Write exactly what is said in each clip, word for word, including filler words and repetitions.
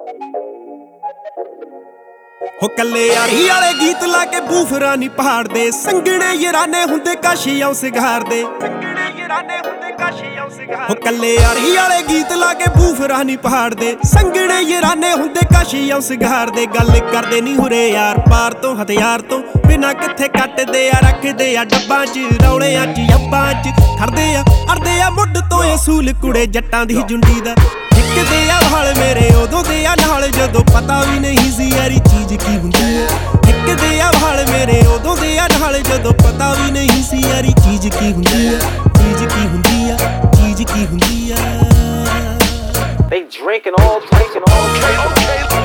ਹੋ ਕੱਲੇ ਯਾਰੀ ਵਾਲੇ ਗੀਤ ਲਾ ਕੇ ਬੂਫਰਾਂ ਨੀ ਪਹਾੜਦੇ, ਸੰਗਣੇ ਯਾਰਾਨੇ ਹੁੰਦੇ ਕਾਸ਼ੀਆਂ ਸਿਗਾਰਦੇ, ਸੰਗਣੇ ਯਾਰਾਨੇ ਹੁੰਦੇ ਕਾਸ਼ੀਆਂ ਸਿਗਾਰਦੇ। ਹੋ ਕੱਲੇ ਯਾਰੀ ਵਾਲੇ ਗੀਤ ਲਾ ਕੇ ਬੂਫਰਾਂ ਨੀ ਪਹਾੜਦੇ, ਸੰਗਣੇ ਯਾਰਾਨੇ ਹੁੰਦੇ ਕਾਸ਼ੀਆਂ ਸਿਗਾਰਦੇ। ਗੱਲ ਕਰਦੇ ਨੀ ਹੁਰੇ ਯਾਰ ਪਾਰ ਤੋਂ ਹਥਿਆਰ ਤੋਂ ਬਿਨਾ ਕਿੱਥੇ ਕੱਟਦੇ ਆ, ਰੱਖਦੇ ਆ ਡੱਬਾਂ 'ਚ ਰੌਲਿਆਂ 'ਚ ਅੱਬਾਂ 'ਚ ਖੜਦੇ ਆ ਅੜਦੇ ਆ ਮੁੱਢ ਤੋਂ ਅਸੂਲ ਕੁੜੇ ਜੱਟਾਂ ਦੀ ਜੁੰਡੀ ਦਾ। ਹਿੱਕਦੇ ਆ ਵਾਲ ਮੇਰੇ ਉਦੋਂ ਦੇ ਆ ਨਾਲ ਜਦੋਂ ਪਤਾ ਵੀ ਨਹੀਂ ਸੀ ਯਾਰੀ ਚੀਜ਼ ਕੀ ਹੁੰਦੀ ਆ। ਹਿੱਕਦੇ ਆ ਵਾਲ ਮੇਰੇ ਉਦੋਂ ਦੇ ਆ ਨਾਲ ਜਦੋਂ ਪਤਾ ਵੀ ਨਹੀਂ ਸੀ ਯਾਰੀ ਚੀਜ਼ ਕੀ ਹੁੰਦੀ ਆ, ਚੀਜ਼ ਕੀ ਹੁੰਦੀ ਆ, ਚੀਜ਼ ਕੀ ਹੁੰਦੀ ਆ। They drinking all, drinking all, drinking all.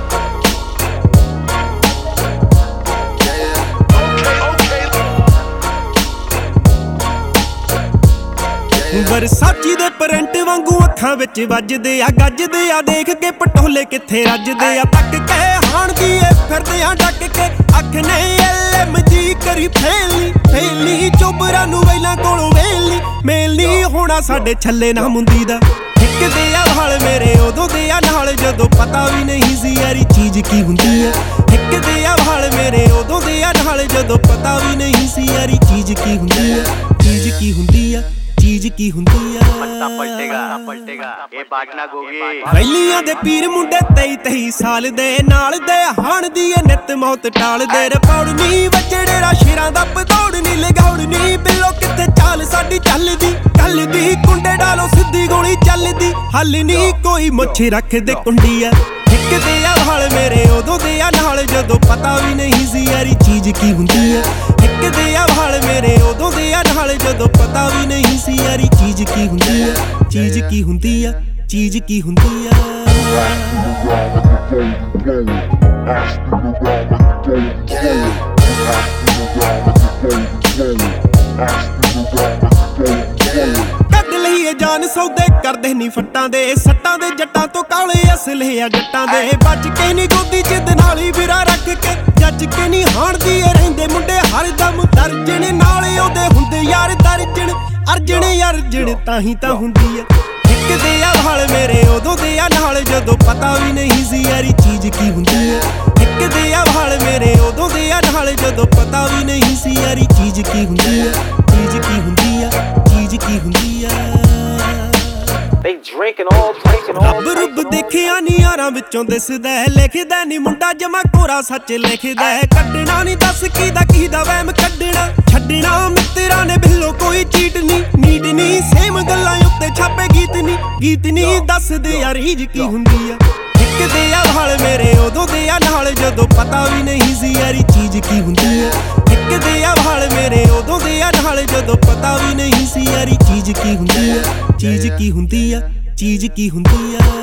ਵਰਸਾਚੀ ਦੇ ਪ੍ਰਿੰਟ ਵਾਂਗੂ ਅੱਖਾਂ ਵਿੱਚ ਵੱਜਦੇ ਆ, ਗੱਜਦੇ ਆ ਦੇਖ ਕੇ ਪਟੋਲੇ ਕਿੱਥੇ ਰੱਜਦੇ ਆ। ਤੱਕ ਕੇ ਹਾਣ ਦੀ ਏ ਫਿਰਦੇ ਆ ਡੱਕ ਕੇ, ਅੱਖ ਨੇ ਐਲ ਐਮ ਜੀ ਕਰੀ ਫੇਲੀ ਫੇਲੀ। ਚੋਬਰਾਂ ਨੂੰ ਵੈਲਾਂ ਕੋਲੋਂ ਵੇਲੀ ਮੇਲੀ ਹੋਣਾ ਸਾਡੇ ਛੱਲੇ ਨਾ ਮੁੰਦੀ ਦਾ। ਹਿੱਕਦੇ ਆ ਵਾਲ ਮੇਰੇ ਉਦੋਂ ਦੇ ਆ ਨਾਲ ਜਦੋਂ ਪਤਾ ਵੀ ਨਹੀਂ ਸੀ ਯਾਰੀ ਚੀਜ਼ ਕੀ ਹੁੰਦੀ ਆ। ਹਿੱਕਦੇ ਆ ਵਾਲ ਮੇਰੇ ਉਦੋਂ ਦੇ ਆ ਨਾਲ ਜਦੋਂ ਪਤਾ ਵੀ ਨਹੀਂ ਸੀ ਯਾਰੀ ਚੀਜ਼ ਕੀ ਹੁੰਦੀ ਆ, ਚੀਜ਼ ਕੀ ਹੁੰਦੀ ਆ, ਚੀਜ਼ ਕੀ ਹੁੰਦੀ ਆ। ਪੱਟਾ ਪਲਟੇਗਾ ਪਲਟੇਗਾ ਇਹ ਬਾਟਨਾ ਗੋਗੀ। ਵੈਲੀਆਂ ਦੇ ਪੀਰ ਮੁੰਡੇ ਤੇਈ ਤੇਈ ਸਾਲ ਦੇ ਨਾਲ ਦੇ ਹਾਣ ਦੀ ਏ ਨਿੱਤ ਮੌਤ ਟਾਲਦੇ। ਰਪੌੜਨੀ ਵੱਜੜੇ ਰਾ ਸ਼ੇਰਾਂ ਦਾ ਪਦੌੜਨੀ ਲਗਾਉੜਨੀ ਬਿੱਲੋ ਕਿੱਥੇ ਚਾਲ ਸਾਡੀ ਚੱਲਦੀ ਚੱਲਦੀ। ਕੁੰਡੇ ਡਾਲੋ ਸਿੱਧੀ ਗੋਲੀ ਚੱਲਦੀ ਹੱਲ ਨੀ ਕੋਈ ਮੁੱਛ ਰੱਖਦੇ ਕੁੰਡੀ ਆ। ਹਿੱਕਦੇ ਆ ਵਾਲ ਮੇਰੇ ਉਦੋਂ ਦੇ ਆ ਨਾਲ ਜਦੋਂ ਪਤਾ ਵੀ ਨਹੀਂ ਸੀ ਯਾਰੀ ਚੀਜ਼ ਕੀ ਹੁੰਦੀ ਆ। ਹਿੱਕਦੇ ਆ ਵਾਲ ਮੇਰੇ ਉਦੋਂ ਦੇ ਆ ਨਾਲ ਜਦੋਂ ਪਤਾ ਵੀ ਨਹੀਂ ਸੀ ਯਾਰੀ ਚੀਜ਼ ਕੀ ਹੁੰਦੀ ਆ, ਚੀਜ਼ ਕੀ ਹੁੰਦੀ ਆ, ਚੀਜ਼ ਕੀ ਹੁੰਦੀ ਆ। ਕੱਢ ਲਈਏ ਜਾਨ ਸੌਦੇ ਕਰਦੇ ਨੀ ਫੱਟਾਂ ਦੇ, ਸੱਟਾਂ ਦੇ ਜੱਟਾਂ ਤੋਂ ਕਾਲੇ ਅਸਲੇ ਆ ਜੱਟਾਂ ਦੇ। ਬਚ ਕੇ ਨੀ ਗੋਦੀ ਚ ਦਨਾਲੀ ਵਿਰਾ ਰੱਖ ਕੇ, ਜੱਜ ਕੇ ਨੀ ਹਾਣਦੀ ਏ ਰਹਿੰਦੇ ਮੁੰਡੇ ਹਰਦਮ ਦਰਜਣ ਨਾਲ ਉਹਦੇ ਹੁੰਦੇ ਯਾਰ ਦਰਜਣ ਅਰਜਣ ਅਰਜਣ ਤਾਂ ਹੀ ਤਾਂ ਹੁੰਦੀ ਆ। ਹਿੱਕਦੇ ਆ ਵਾਲ ਮੇਰੇ ਉਦੋਂ ਦੇ ਆ ਨਾਲ ਜਦੋਂ ਪਤਾ ਵੀ ਨਹੀਂ ਸੀ ਯਾਰੀ ਚੀਜ਼ ਕੀ ਹੁੰਦੀ ਆ। ਹਿੱਕਦੇ ਆ ਵਾਲ ਮੇਰੇ ਉਦੋਂ ਦੇ ਆ ਨਾਲ ਜਦੋਂ ਪਤਾ ਵੀ ਨਹੀਂ ਸੀ ਯਾਰੀ ਚੀਜ਼ ਕੀ ਹੁੰਦੀ ਆ, ਚੀਜ਼ ਕੀ ਹੁੰਦੀ ਆ, ਚੀਜ਼ ਕੀ ਹੁੰਦੀ ਆ। They drinking all, drinking all. ਰੱਬ ਰੁੱਬ ਦੇਖਿਆ ਨੀ ਯਾਰਾਂ ਵਿੱਚੋਂ ਦਿਸਦਾ, ਲਿਖਦਾ ਨੀ ਮੁੰਡਾ ਜਮਾ ਕੋਰਾ ਸੱਚ ਲਿਖਦਾ। ਕੱਢਣਾ ਨੀ ਦੱਸ ਕੀਦਾ ਕੀਦਾ ਵਹਿਮ ਕੱਢਣਾ, ਛੱਡਣਾ ਮਿੱਤਰਾਂ ਨੇ ਬਿੱਲੋ ਕੋਈ ਚੀਟ ਨੀ ਨੀਟ ਨੀ। ਸੇਮ ਗੱਲਾਂ ਉੱਤੇ ਛਾਪੇ ਗੀਤ ਨੀ ਗੀਤ ਨੀ ਦੱਸਦੇ ਯਾਰ ਰੀਝ ਕੀ ਹੁੰਦੀ ਆ। ਹਿੱਕਦੇ ਆ ਵਾਲ ਮੇਰੇ ਉਦੋਂ ਦੇ ਆ ਨਾਲ ਜਦੋਂ ਪਤਾ ਵੀ ਨਹੀਂ ਸੀ ਯਾਰੀ ਚੀਜ਼ ਕੀ ਹੁੰਦੀ ਆ। ਹਿੱਕਦੇ ਆ ਵਾਲ ਮੇਰੇ ਉਦੋਂ ਦੇ ਆ ਨਾਲ ਜਦੋਂ ਪਤਾ ਵੀ ਨਹੀਂ ਸੀ ਯਾਰੀ ਚੀਜ਼ ਕੀ ਹੁੰਦੀ ਆ, ਚੀਜ਼ ਕੀ ਹੁੰਦੀ ਆ, ਚੀਜ਼ ਕੀ ਹੁੰਦੀ ਆ।